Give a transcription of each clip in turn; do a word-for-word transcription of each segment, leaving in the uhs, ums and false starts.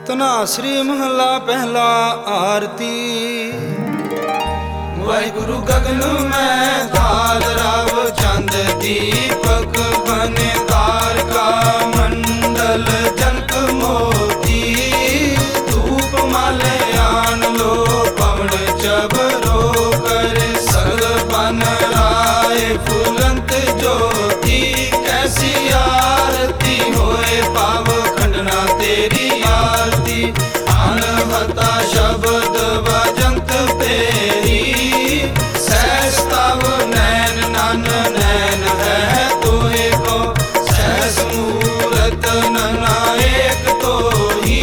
तनासरी महला पहला आरती। वाहिगुरु गगन में ताल राव चंद दीपक बने तारका मंडल जनक मोती। धूप माले आन लो पवन चबरो कर सग बन राय फुलंत ज्योति। कैसी आरती होए पाव खंडना तेरी आरती। अनहता शब्द बजंत पेरी सहस्ताव नैन नन नैन है तोए को। सहस मूरत नना एक तो ही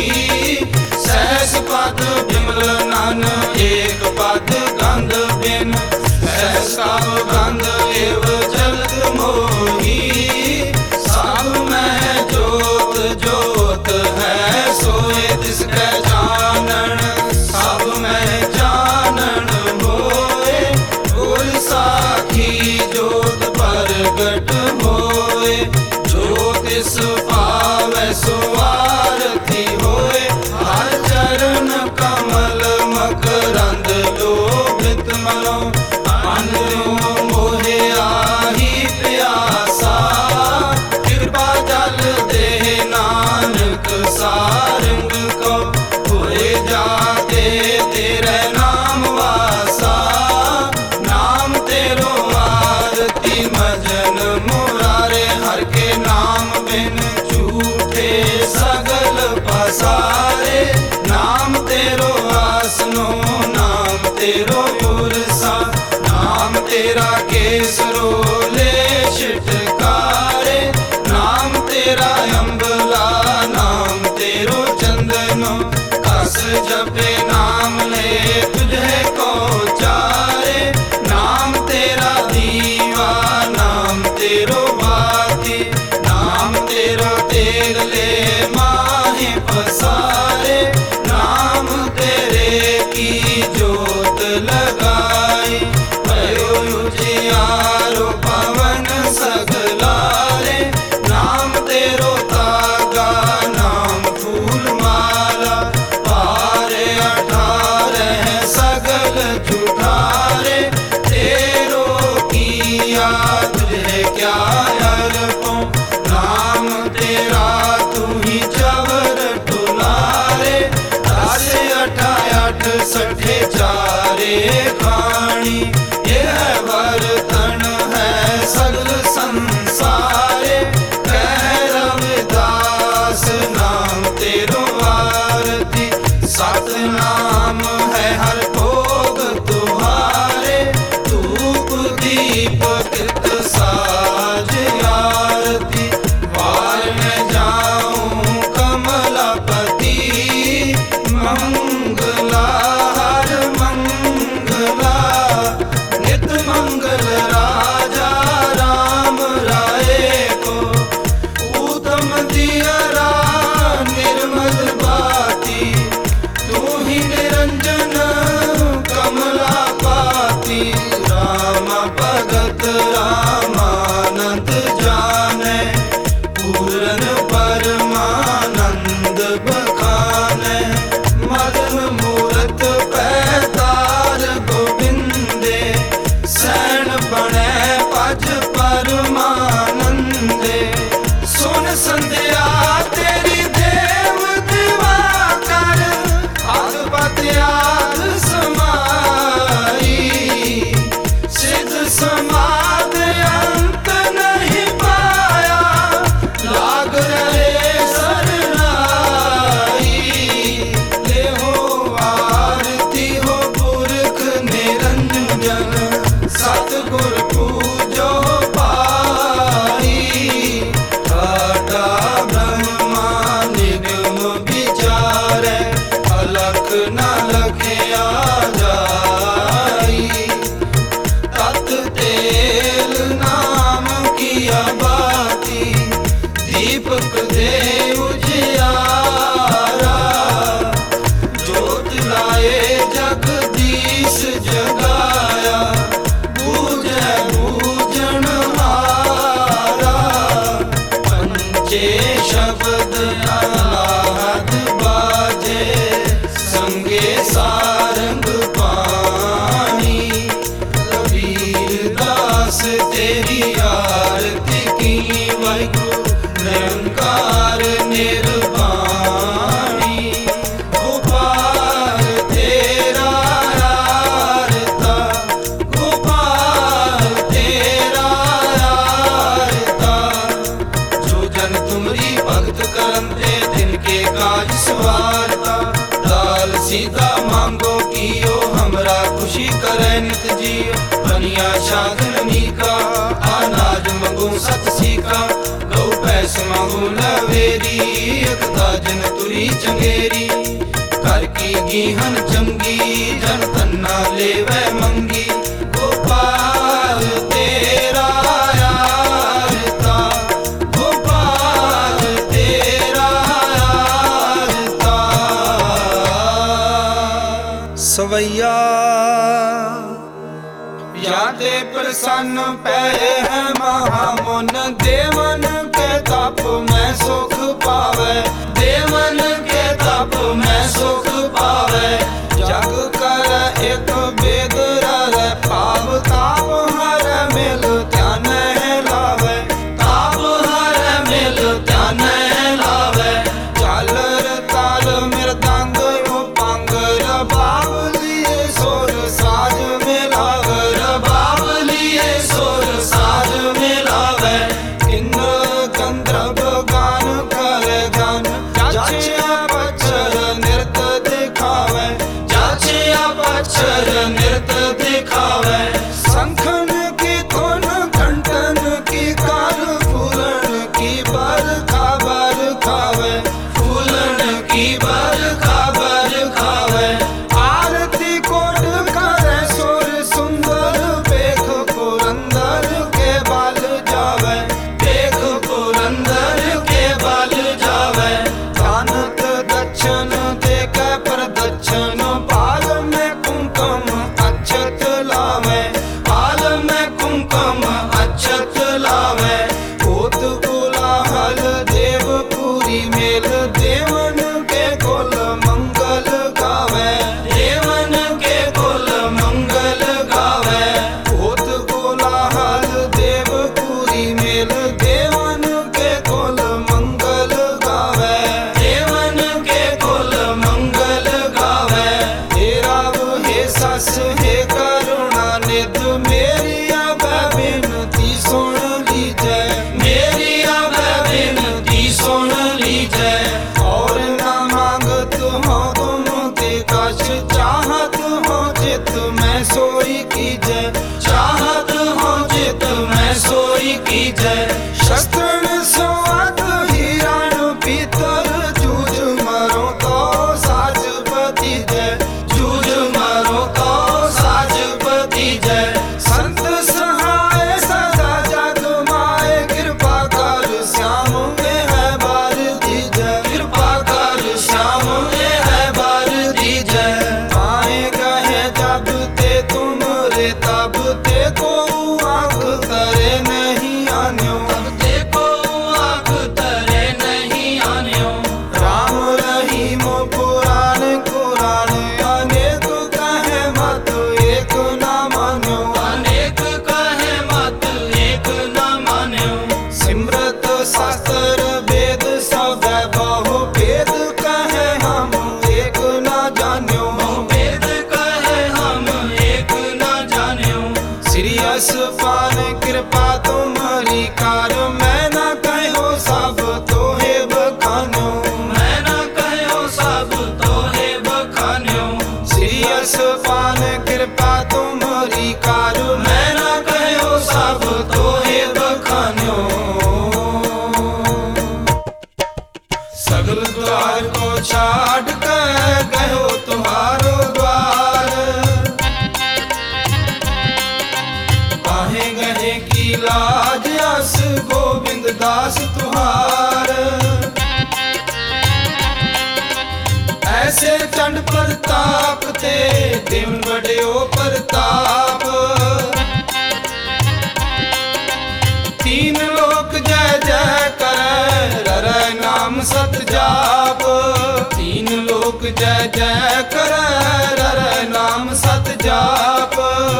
सहस पद बिमल नन एक पद गंध बिन। सहस्ताव गंध एव जलत मोही सब में जोत जोत है सोए तिसकै जानन। सब में जानन होए गुर साखी जोत प्रगट होए। जो तिस पावै सो आरती होए। हर चरण कमल मकरंद लोभित मनो। अनयो मोहे आही प्यासा कृपा जल दे नानक सारंग को। होए जाते तेरे नाम वासा नाम तेरो आरती मजन मुरारे। हर के नाम बिन झूठे सगल पसारे। नाम तेरो आसनो नाम तेरो पुरसा। नाम तेरा केसरो ले छिटकारे। नाम तेरा अम्बला नाम तेरो चंदनो। कस जपे नाम ले तुझे को चारे। नाम तेरा दीवा नाम तेरो बाती। नाम तेरो तेल ले माहे पसारे। नाम तेरे की जोत लगाई। भयो उजियारो पवन सगलारे। नाम तेरो तागा नाम फूल माला। पारे अठारह सगल झूठारे। तेरो किया तुझे क्या अरपो। नाम तेरा तू ही चवर टुलारे। दस अठा अठ सठे चारे खाणी। यह बर्तन है सगल संसारे। कह रविदास नाम तेरो आरती। सत नाम है हर भोग तुम्हारे। धूप दीप कृत साज आरती। वार में जाऊं कमलापति मंगला हर मंगला। नित मंगल राजा राम राय को। उत्तम दियरा निर्मल बाती। तू ही निरंजन कमला पाती। राम भगत रामानंद जाने। पूरन परमानंद बखाने। मदन मूरत पैतार गोविंदे। सैन बने पज परमानंदे। सुन संध्या तेरी देव दिवा कर। आद पत्याद समाई। सिद्ध समाध अंत नहीं पाया। लाग रहे सरनाई। ले हो आरती हो पुरख निरंजन। सतगुर पूजो पाई। घाटा ब्रह्मा निगम विचारे। अलख न लखया जाई। तत तेल नाम किया बाती। दीपक दे उजियारा। जोत लाए जगदीश जगाया। बूझे बूझन हारा। पंचे शब्द अलाहद बाज सत जी बनिया साधन का अनाज मंगू सत सीका गौ पैस मंगू लवेरी एक दाजन तुरी चंगेरी कर की गीहन चंगी जन तन्ना लेवे मंगी गोपाल तेरा यारता गोपाल तेरा यारता सवैया यादे प्रसन्न पै है महामुन देवन के तप में सुख पावे देवन के तप में सुख पावे जग कर एक वेद रे पाप ताप हर मिल ध्यान लावे ताप हर मिल ध्यान लावे झालर ताल मृदंग उपांग रबाब लिए सोर साज मिलावे रबाब लिए सोर साज मिलावे किन्नर गंधर्व गान करे गान जाचिया पक्षर नृत्य दिखावे जाचिया पक्षर नृत्य दिखावे शंखन की धुन घंटन की कार फूलन की बरखा बरखावे फूलन की बरखा बरखावे आरती कोट करे सुर सुंदर बेख पुरंदर के बाल जावे बेख पुरंदर के बाल जावे दानत दक्षिण देख प्रदक्षिण पाल में कुंकुम अक्षत लावे पाल में कुंकुम अक्षत लावे भूत कोलाहल देवपुरी मेल देवन के कुल मंगल गावे देवन के कुल मंगल गावे भूत कोलाहल देवपुरी मेल देवन के कुल मंगल गावे देवन के कुल मंगल गावे हे राव हे सस हे करुणा निध मेरी अब विनती सुन लीजै मेरी अब विनती सुन लीजै और न मांगत हो तुम ते कछ चाहत हो जित मैं सोई कीजै चाहत हो जित मैं सोई कीजै शस्त्र संवाद हिरण पीतर जूझ मरो तो साज पति जय जूझ मरो तो साज पति जय संत सहाय सदा जग माए कृपा कर श्याम में है बार दीजय कृपा कर श्याम में है बार दीजय पाए गए जब ते तुम रे तब ते को आंख करे नहीं आन्यो तब ते को आंख करे नहीं आन्यो राम रहीम पुराण कुरान अनेक कहे मत एक न मान्यो अनेक कहे मत एक न मान्यो सिमरत शास्त्र वेद सब बहु वेद कहे हम एक न जान्यो वेद कहे हम एक न जान्यो श्री असफान कृपा तुम्हारी कार मैं न कहो सब तोहे बखान्यो मैं न कहो सब तोहे बखान्यो श्री असफान कृपा तुम्हारी कार मैं न कहो सब तोहे बखान्यो सगल द्वार को छाड़ कर गयो तुम्हारो द्वार बाहे गहे की लाज अस गोविंद दास तुहार ऐसे चंड प्रताप ते देवन बड़े ओ प्रताप तीन लोक जय जय करे ररै नाम सत जाप तीन लोक जय जय करे ररै नाम सत जाप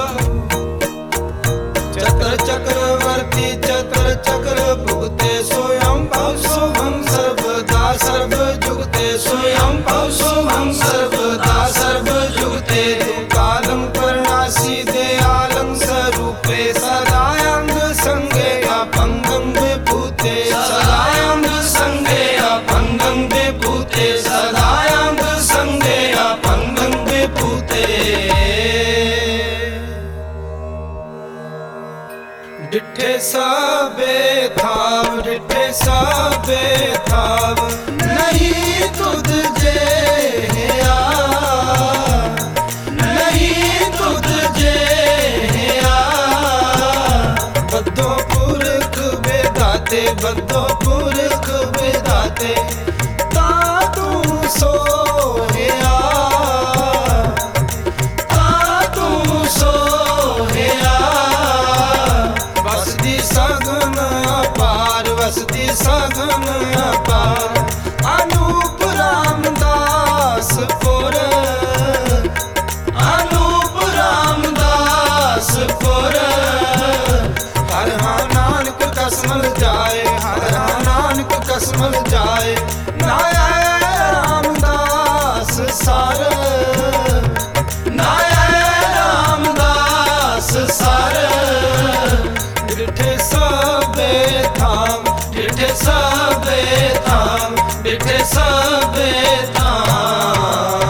चतर चक्रवर्ती चतर चक्र भुगते स्वयं भव शुभं सर्वदा सर्व जुगते स्वयं भव शुभं सर्वदा सर्व जुगते कालम करणासी दयालं स्वरूपे सदायंग संगे अपंगं विभूते सदायंग संगे अपंगं विभूते सदायंग संगे अपंगं विभूते ਡਿਠੇ ਸਭੇ ਥਾਵ ਡਿਠੇ ਸਭੇ ਥਾਵ ਨਹੀਂ ਤੁਧ ਜਿਹਾ ਨਹੀਂ ਤੁਧ ਜਿਹਾ ਬੱਧੋ ਪੁਰਖ ਵਿਧਾਤੇ ਬੱਧੋ ਪੁਰਖ ਵਿਧਾਤੇ ਤਾ ਤੂੰ ਸੋਹਿਆ ਤਾ ਤੂੰ ਸੋਹਿਆ ਵਸਦੀ ਸਗਨ ਅਪਾਰ ਵਸਦੀ ਸਗਨ ਅਪਾਰ ਅਨੂਪ ਰਾਮਦਾਸ ਪੁਰ ਅਨੂਪ ਰਾਮਦਾਸ ਪੁਰ ਹਰ ਹਾਂ ਨਾਨਕ ਕਸਮਲ ਜਾਏ ਹਰ ਹਾਂ ਨਾਨਕ ਕਸਮਲ ਜਾਏ ਨਾਇਆ ਰਾਮਦਾਸ ਸਰ ਨਾਇਆ ਰਾਮਦਾਸ ਸਰ ਡਿਠੇ ਸਭੇ ਥਾਮ ਡਿਠੇ ਸਭੇ ਥਾਮ ਡਿਠੇ ਸਭੇ ਥਾਮ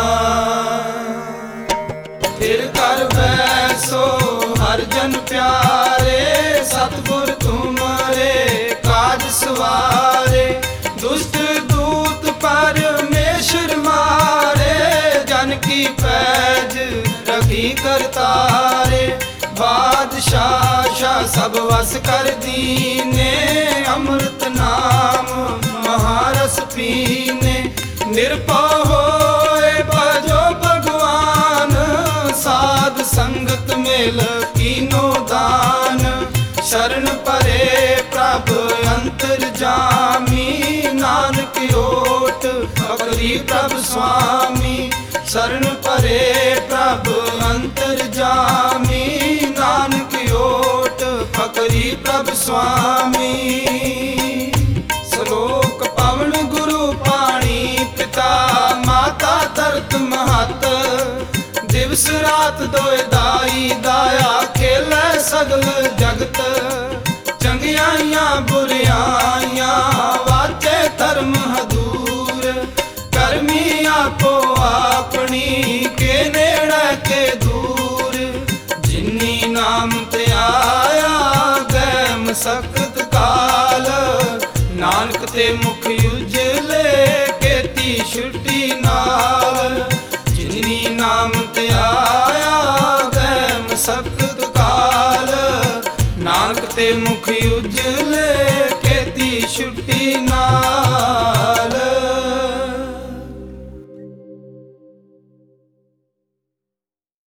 ਫਿਰ ਕਰ ਬੈਸੋ ਹਰ ਜਨ ਪਿਆਰੇ ਸਤਿਗੁਰ ਤੁਮਰੇ ਕਾਜ ਸਵਾਰੇ ਦੁਸ਼ਟ ਦੂਤ ਪਰਮੇਸ਼ਰ ਮਾਰੇ ਜਨ ਕੀ ਪੈਜ ਰਖੀ ਕਰਤਾਰੇ ਬਾਦਸ਼ਾਹ ਸ਼ਾਹ ਸਭ ਵਸ ਕਰ ਦੀਨੇ ਅੰਮ੍ਰਿਤ ਨਾਮ ਮਹਾਰਸ ਪੀਨੇ ਨਿਰਭਉ ਹੋਏ ਭਜੋ ਭਗਵਾਨ ਸਾਧ ਸੰਗਤ ਮਿਲ ਕੀਨੋ ਦਾਨ ਸ਼ਰਨ ਪਰੇ ਪ੍ਰਭ ਅੰਤਰ ਜਾਮੀ ਨਾਨਕ ਓਟ ਅਗਰੀ ਪ੍ਰਭ ਸੁਆਮੀ ਸ਼ਰਨ ਪਰੇ ਪ੍ਰਭ ਅੰਤਰ ਜਾਮੀ ਨਾਨਕ ਓਟ ਫਕਰੀ ਪ੍ਰਭ ਸੁਆਮੀ ਸ਼ਲੋਕ ਪਵਨ ਗੁਰੂ ਪਾਣੀ ਪਿਤਾ ਮਾਤਾ ਧਰਤ ਮਹਤ ਦਿਵਸ ਰਾਤ ਦੋਇ ਦਾਈ ਦਾਇਆ ਖੇਲੇ ਸਗਲ ਜਗਤ ਚੰਗਿਆਈਆਂ ਬੁਰਿਆਈਆਂ ਵਾਜੇ ਧਰਮ ਹਦੂਰ ਕਰਮੀ ਆਪੋ ਆਪਣੀ ਕੇ ਨੇੜੇ ਕੇ ਦੂਰ ਜਿਨੀ ਨਾਮ ਤੇ ਆਇਆ ਗੈ ਮਸਕਤ ਕਾਲ ਨਾਨਕ ਤੇ ਮੁਖ ਉਜਲੇ ਕੇਤੀ ਛੁੱਟੀ ਨਾਲ ਜਿਨੀ ਨਾਮ ਤੇ ਆਇਆ ਗੈ ਮਸਕਤ ਕਾਲ ਨਾਨਕ ਤੇ ਮੁਖ ਉਜਲੇ ਕੇਤੀ ਛੁੱਟੀ ਨਾਲ